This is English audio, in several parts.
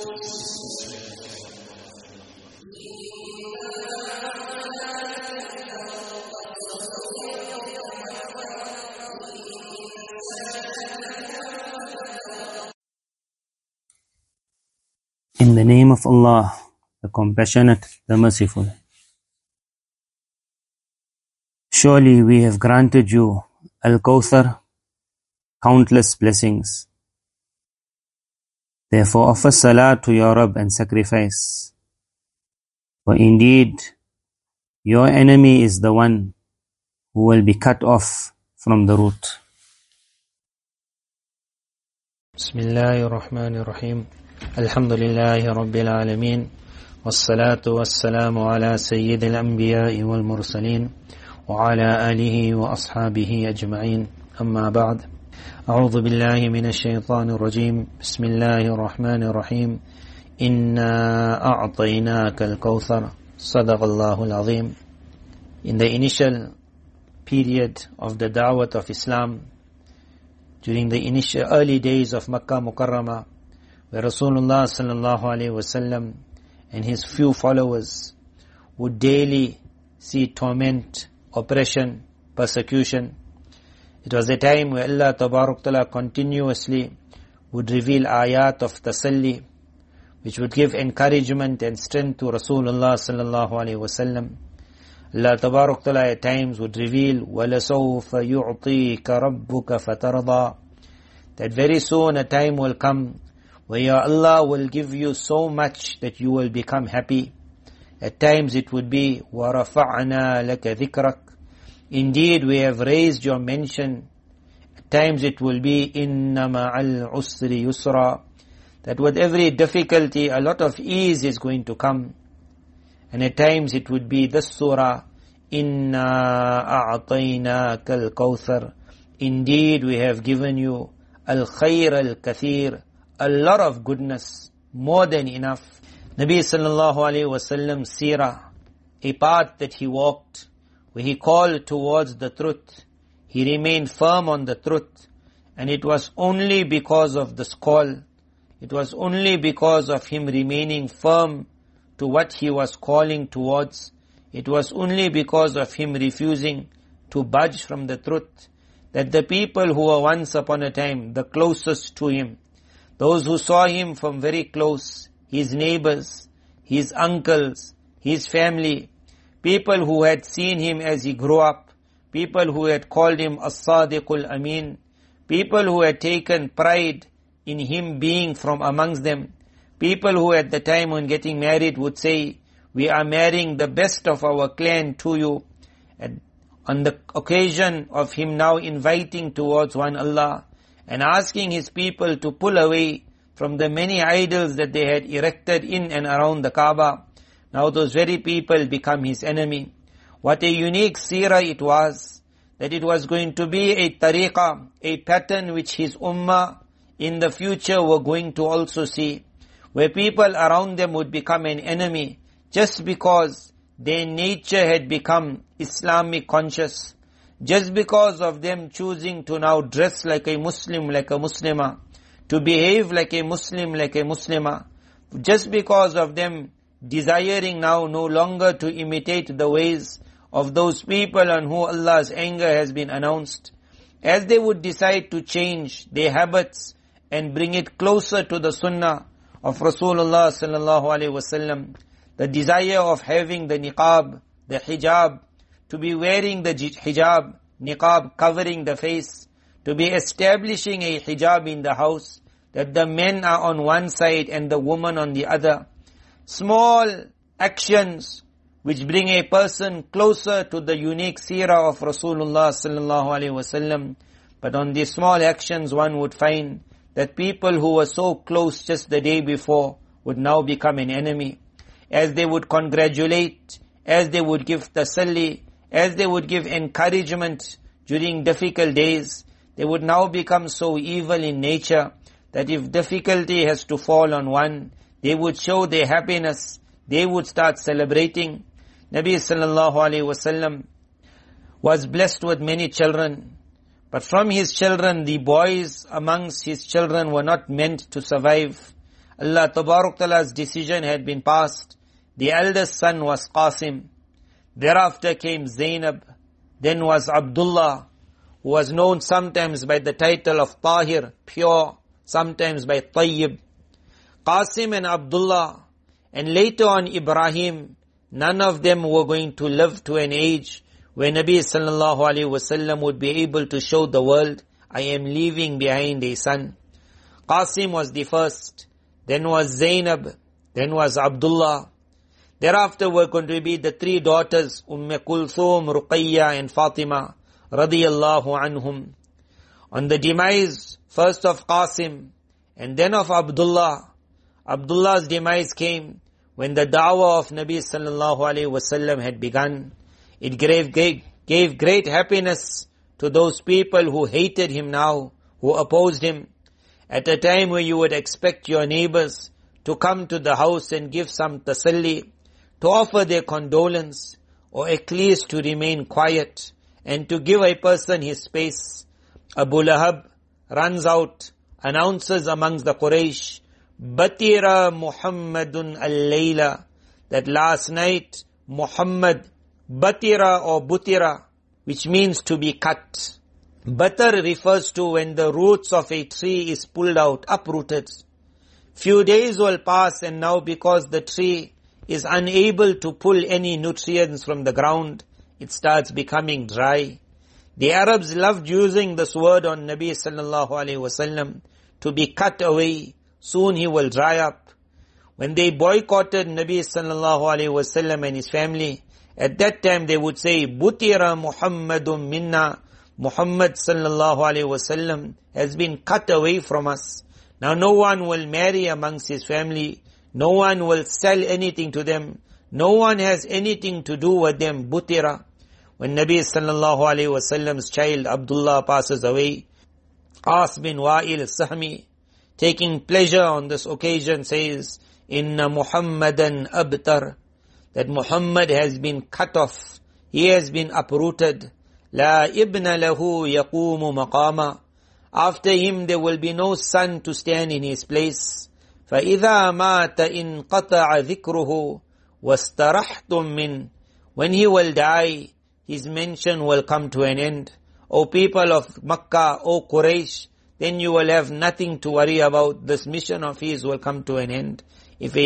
In the name of Allah, the Compassionate, the Merciful. Surely we have granted you Al-Kawthar, countless blessings. Therefore offer salah to your Rabb and sacrifice. For indeed, your enemy is the one who will be cut off from the root. Bismillahirrahmanirrahim. Alhamdulillahi Rabbil Alameen. Wassalatu wassalamu ala Sayyidil Anbiya'i wal Mursaleen. Wa ala alihi wa ashabihi ajma'in. Amma ba'd. A'udhu billahi minash shaytanir rajim. Bismillahir rahmanir rahim. Inna a'tainaka al-kawthar. Sadaqallahul azim. In the initial period of the da'wat of Islam, during the initial early days of Makkah Mukarramah, where Rasulullah sallallahu alaihi wasallam and his few followers would daily see torment, oppression, persecution. It was a time where Allah Tabarak Ta'ala continuously would reveal ayat of tasalli, which would give encouragement and strength to Rasulullah sallallahu alaihi wasallam. Allah Tabarak Ta'ala at times would reveal, وَلَسَوْفَ يُعْطِيكَ رَبُّكَ فَتَرْضَى, that very soon a time will come where your Allah will give you so much that you will become happy. At times it would be, وَرَفَعْنَا لَكَ ذِكْرَكَ, indeed we have raised your mention. At times it will be, إِنَّ مَعَ الْعُسْرِ يُسْرًا, that with every difficulty a lot of ease is going to come. And at times it would be this surah, إِنَّا أَعْطَيْنَاكَ الْكَوْثَرِ, indeed we have given you al-khayr al-kathir, a lot of goodness, more than enough. Nabi sallallahu alayhi wasallam seerah, a path that he walked, where he called towards the truth. He remained firm on the truth. And it was only because of this call, it was only because of him remaining firm to what he was calling towards, it was only because of him refusing to budge from the truth, that the people who were once upon a time the closest to him, those who saw him from very close, his neighbors, his uncles, his family, people who had seen him as he grew up, people who had called him As-Sadiqul Amin, people who had taken pride in him being from amongst them, people who at the time when getting married would say, we are marrying the best of our clan to you. And on the occasion of him now inviting towards one Allah and asking his people to pull away from the many idols that they had erected in and around the Kaaba, now those very people become his enemy. What a unique seerah it was, that it was going to be a tariqah, a pattern which his ummah in the future were going to also see, where people around them would become an enemy just because their nature had become Islamic conscious, just because of them choosing to now dress like a Muslim, like a Muslimah, to behave like a Muslim, like a Muslimah, just because of them desiring now no longer to imitate the ways of those people on who Allah's anger has been announced. As they would decide to change their habits and bring it closer to the sunnah of Rasulullah sallallahu alaihi wasallam, the desire of having the niqab, the hijab, to be wearing the hijab, niqab covering the face, to be establishing a hijab in the house, that the men are on one side and the woman on the other. Small actions which bring a person closer to the unique seerah of Rasulullah sallallahu alaihi wasallam. But on these small actions one would find that people who were so close just the day before would now become an enemy. As they would congratulate, as they would give tasalli, as they would give encouragement during difficult days, they would now become so evil in nature that if difficulty has to fall on one, they would show their happiness, they would start celebrating. Nabi sallallahu alaihi wasallam was blessed with many children, but from his children, the boys amongst his children were not meant to survive. Allah Tabarak Ta'ala's decision had been passed. The eldest son was Qasim. Thereafter came Zainab. Then was Abdullah, who was known sometimes by the title of Tahir, pure, sometimes by Tayyib. Qasim and Abdullah, and later on Ibrahim, none of them were going to live to an age where Nabi sallallahu alaihi wasallam would be able to show the world, I am leaving behind a son. Qasim was the first, then was Zainab, then was Abdullah. Thereafter were going to be the three daughters, Kulthum, Ruqayya and Fatima, radiyallahu anhum. On the demise, first of Qasim, and then of Abdullah, Abdullah's demise came when the da'wah of Nabi sallallahu alaihi wasallam had begun. It gave great happiness to those people who hated him now, who opposed him. At a time where you would expect your neighbors to come to the house and give some tasalli, to offer their condolence, or at least to remain quiet, and to give a person his space. Abu Lahab runs out, announces amongst the Quraysh, Batira Muhammadun al-Layla, that last night Muhammad, Batira or Butira, which means to be cut. Batar refers to when the roots of a tree is pulled out, uprooted. Few days will pass and now because the tree is unable to pull any nutrients from the ground, it starts becoming dry. The Arabs loved using this word on Nabi sallallahu alaihi wasallam, to be cut away. Soon he will dry up. When they boycotted Nabi sallallahu alaihi wasallam and his family, at that time they would say, Butira Muhammadun minna, Muhammad sallallahu alaihi wasallam has been cut away from us. Now no one will marry amongst his family. No one will sell anything to them. No one has anything to do with them. Butira. When Nabi sallallahu alaihi wasallam's child Abdullah passes away, As bin Wa'il Sahmi, taking pleasure on this occasion, says, Inna Muhammadan abtar, that Muhammad has been cut off. He has been uprooted. La ibna lahu yaqumu maqama. After him there will be no son to stand in his place. فَإِذَا مَاتَ إِنْقَطَعَ ذِكْرُهُ وَاسْتَرَحْتُمْ مِنْ. When he will die, his mention will come to an end. O people of Makkah, O Quraysh, then you will have nothing to worry about. This mission of his will come to an end. If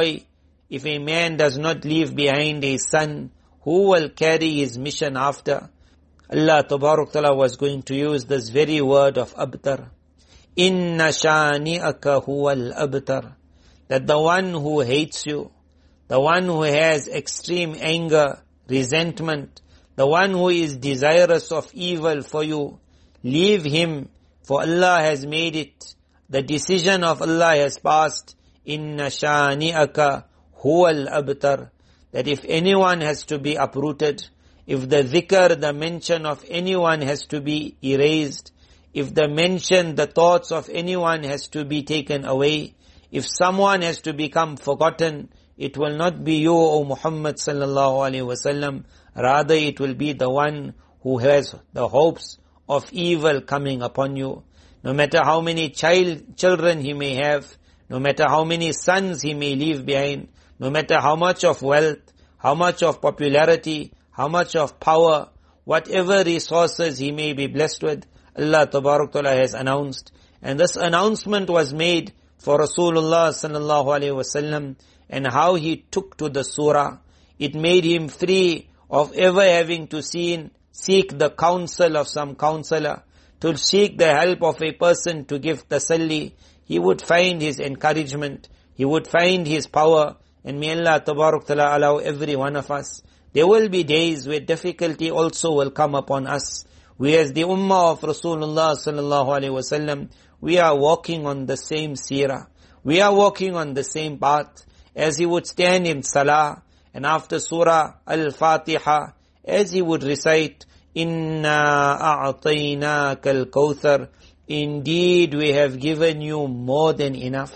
a man does not leave behind a son, who will carry his mission after? Allah Tabarak Ta'ala was going to use this very word of abtar. Inna shani'aka huwal abtar. That the one who hates you, the one who has extreme anger, resentment, the one who is desirous of evil for you, leave him, for Allah has made it. The decision of Allah has passed. Inna shani'aka huwal abtar. That if anyone has to be uprooted, if the dhikr, the mention of anyone has to be erased, if the mention, the thoughts of anyone has to be taken away, if someone has to become forgotten, it will not be you, O Muhammad sallallahu alaihi wasallam. Rather it will be the one who has the hopes of evil coming upon you. No matter how many children he may have, no matter how many sons he may leave behind, no matter how much of wealth, how much of popularity, how much of power, whatever resources he may be blessed with, Allah Tabarak Ta'ala has announced. And this announcement was made for Rasulullah sallallahu alaihi wasallam, and how he took to the surah. It made him free of ever having to seek the counsel of some counselor, to seek the help of a person to give tasalli. He would find his encouragement, he would find his power, and may Allah Tabarak Ta'ala allow every one of us. There will be days where difficulty also will come upon us. We as the ummah of Rasulullah sallallahu alaihi wasallam, we are walking on the same seerah. We are walking on the same path. As he would stand in salah, and after surah al-Fatiha, as he would recite, Inna a'tainaka al-Kawthar, indeed we have given you more than enough.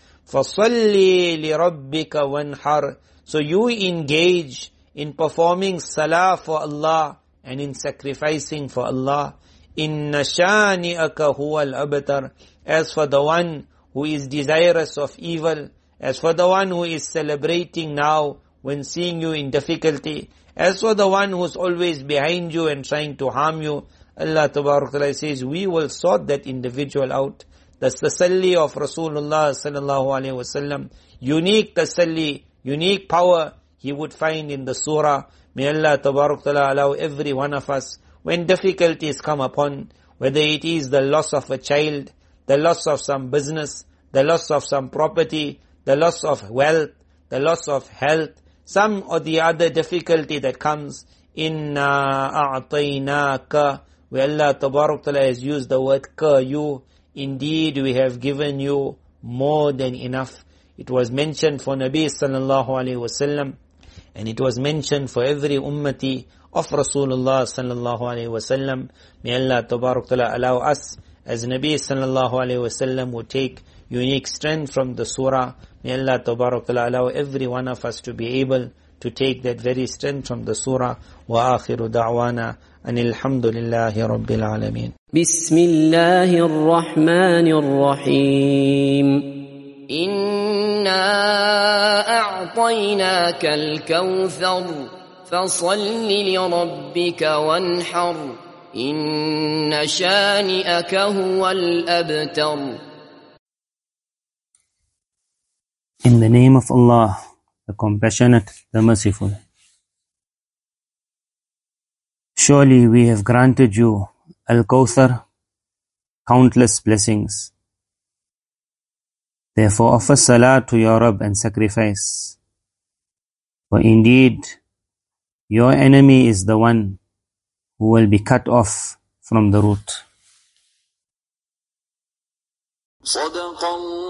فَصَلِّ لِرَبِّكَ وَانْحَرْ. So you engage in performing salah for Allah and in sacrificing for Allah. Inna shani'aka huwal abtar. As for the one who is desirous of evil, as for the one who is celebrating now when seeing you in difficulty, as for the one who is always behind you and trying to harm you, Allah Ta'ala says, we will sort that individual out. That's the tasalli of Rasulullah sallallahu alaihi wasallam. Unique tasalli, unique power he would find in the surah. May Allah Ta'ala allow every one of us, when difficulties come upon, whether it is the loss of a child, the loss of some business, the loss of some property, the loss of wealth, the loss of health, some or the other difficulty that comes, inna a'tainaka, where Allah Ta'ala has used the word ka, you, indeed we have given you more than enough. It was mentioned for Nabi sallallahu alaihi wasallam, and it was mentioned for every ummati of Rasulullah sallallahu alaihi wasallam. May Allah Ta'ala allow us, as Nabi sallallahu alaihi wasallam would take unique strength from the surah. May Allah Ta'ala allow every one of us to be able to take that very strength from the surah. Wa akhiru da'wana anil hamdulillahi rabbil alameen. Bismillahir Rahmanir Rahim. إنا أعطيناك الكوثر فصل لربك وانحر إن شانئك هو الأبتر. In the name of Allah, the Compassionate, the Merciful. Surely we have granted you Al-Kawthar, countless blessings. Therefore offer salah to your Rabb and sacrifice. For indeed, your enemy is the one who will be cut off from the root.